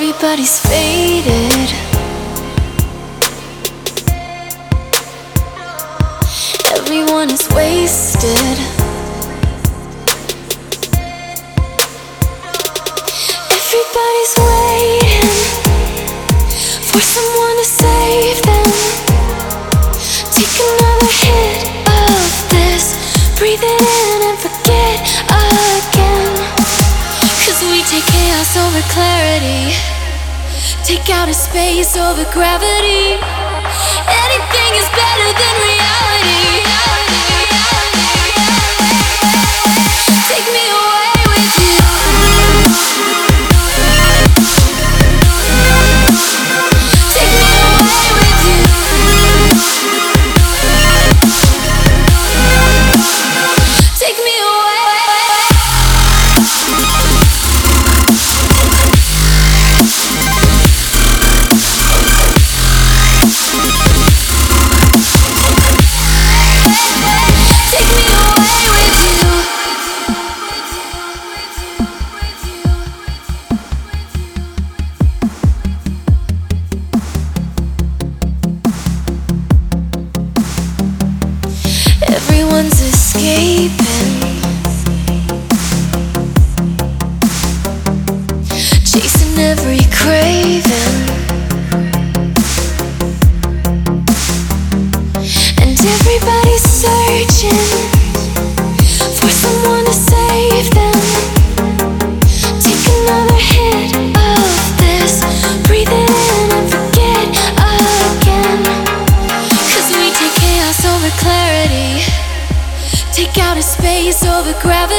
Everybody's faded. Everyone is wasted. Everybody's waiting for someone to save them. Take another hit of this, breathe it in and forget again. 'Cause we take chaos over clarity, take outer space over gravity. Anything is better than reality. Take me away with you. Take me away with you. Take me away. Everyone's escaping, chasing every craving, and everybody's searching for someone to save them. Take another hit of this, breathe it in and forget again. 'Cause we take chaos over clarity, take outer space over gravity.